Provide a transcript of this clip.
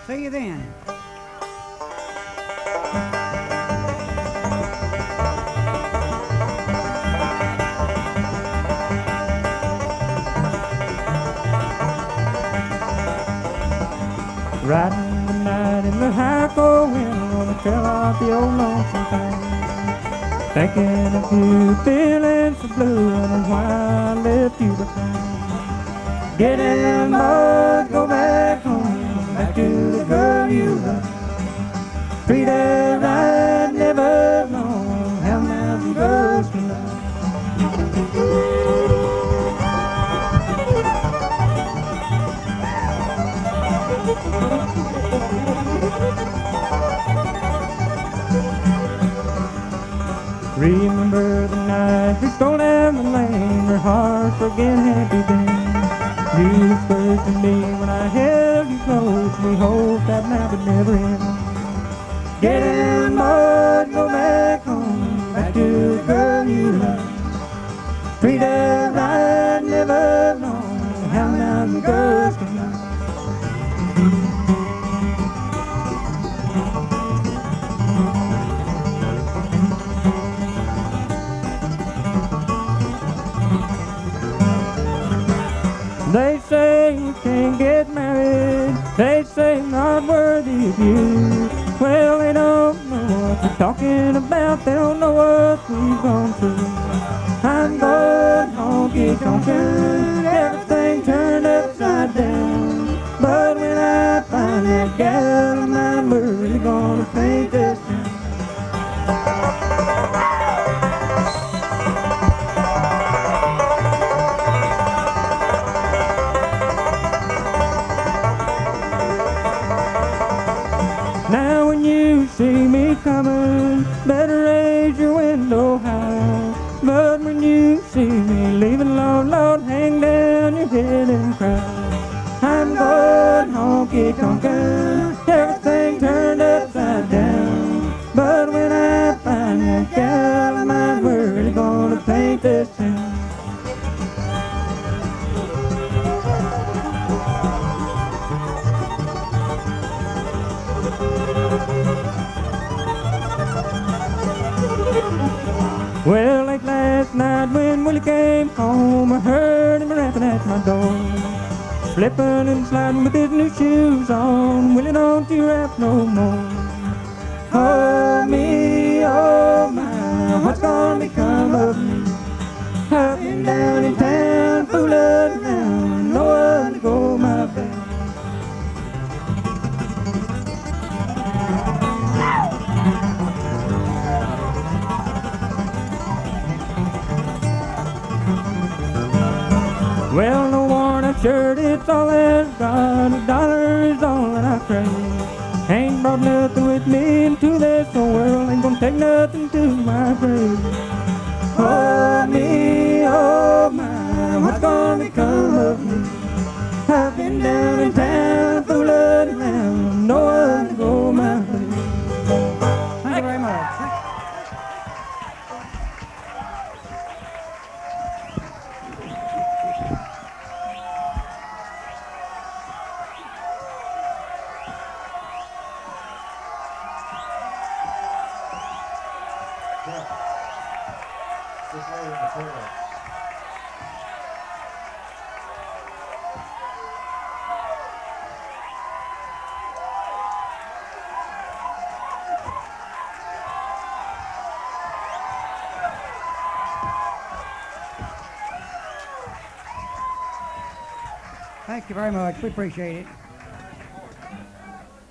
See you then. Riding the night in the high cold wind on the trail of the old lonesome town. Thinking of you, feeling so blue, and why I left you behind. Get in the mud, go back home, back to the girl you love. Treat her right, never known how mountain girls can love. Remember the night we strolled down the lane, our hearts were again happy then. You whispered to me when I held you close, we hoped that night would never end. Get in the mud, go back home, back to the girl you love. Treat her right, never known how mountain girls can love. They say you can't get married, they say I'm not worthy of you. Well, they don't know what they're talking about, they don't know what we've gone through. I'm going honky tonkin', everything turned upside down. But when I find that gal of mine, we're really gonna paint this town. Now when you see me coming, better raise your window high. But when you see me leaving, Lord, Lord, hang down your head and cry. I'm going honky tonkin', everything turned upside down. But when I find that gal of mine, we're really gonna paint this town. Well, late last night when Willie came home, I heard him rapping at my door. Slipping and sliding with his new shoes on, Willie, don't you rap no more. Oh me, oh my, what's gonna become of me? I've been down in town, fooling around, no one to go my way. Well, no worn out shirt, it's all I've got. $1 is all that I crave. Ain't brought nothing with me into this old world, ain't gonna take nothing to my grave. Oh me, oh my, what's gonna become of me? I've been down in town, fooling around, no one to go my way. Thank you very much. Thank you very much. We appreciate it.